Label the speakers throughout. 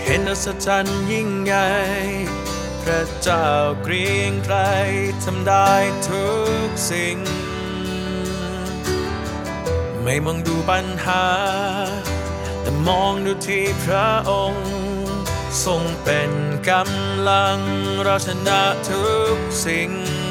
Speaker 1: เห็นอัศจรรย์ยิ่งใหญ่พระเจ้าเกรียงไกรทำได้ทุกสิ่งไม่มองดูปัญหาแต่มองดูที่พระองค์ทรงเป็นกำลังเราชนะทุกสิ่ง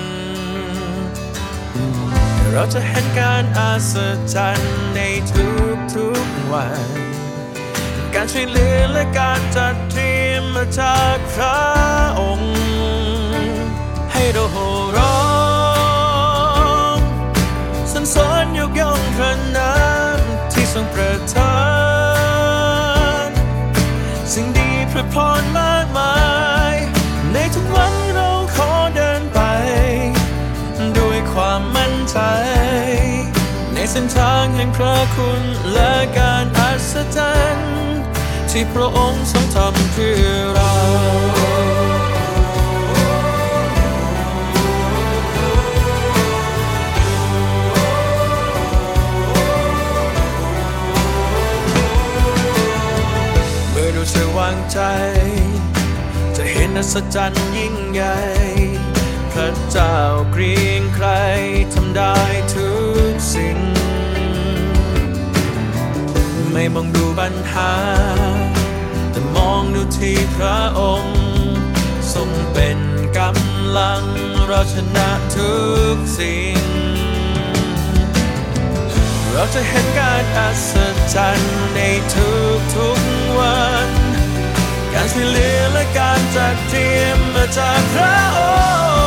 Speaker 1: เราจะเห็นการอัศจรรย์ในทุกวันการช่วยเหลือและการจัดเตรียมมาจากพระองค์ให้เราโห่ร้องสรรเสริญยกย่องพระนามที่ทรงประทานสิ่งดีพระพรมากมายในทุกวันเราขอเดินไปด้วยความมั่นใจในเส้นทางแห่งพระคุณและการอัศจรรย์ที่พระองค์ทรงทำเพื่อเราเมื่อเราเชื่อวางใจจะเห็นอัศจรรย์ยิ่งใหญ่พระเจ้าเกรียงไกรทำได้ทุกสิ่งไม่มองดูปัญหาแต่มองดูที่พระองค์ทรงเป็นกำลังเราชนะทุกสิ่งเราจะเห็นการอัศจรรย์ในทุกวันการช่วยเหลือและการจัดเตรียมมาจากพระองค์